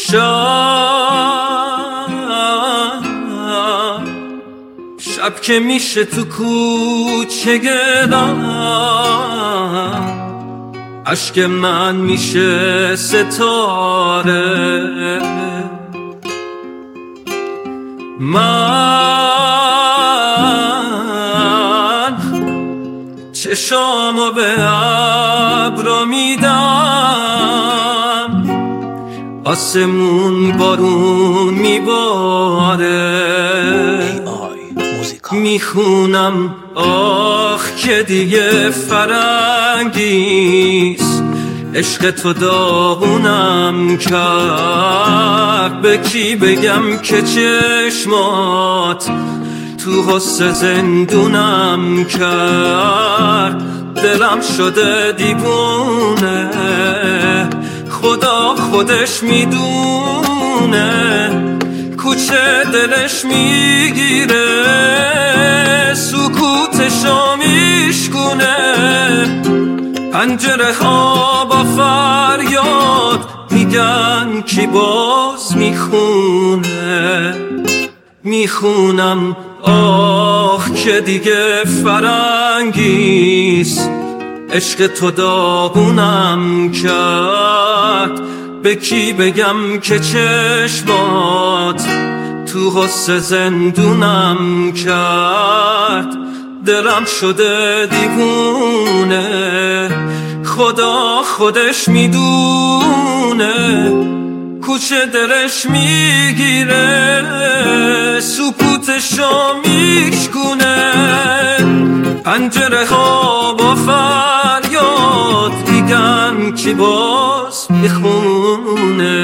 شب که میشه تو کوچه گدام، اشک من میشه ستاره. من چشامو به ابرا میدم، آسمون بارون میباره. میخونم آخ که دیگه فرنگیست، عشق تو داغونم کرد. به کی بگم که چشمات تو غصه زندونم کرد. دلم شده دیوونه، خدا خودش میدونه. کوچه دلش میگیره، سکوتشو میشکونه. پنجره ها با فریاد میگن کی باز میخونه. میخونم آخ که دیگه فرنگیست، عشق تو داغونم کرد. به کی بگم که چشمات تو غصه زندونم کرد. دلم شده دیوونه، خدا خودش میدونه. کوچه دلش میگیره، سکوتشو میشکونه. پنجره ها با فریاد میگن کی باز میخونه.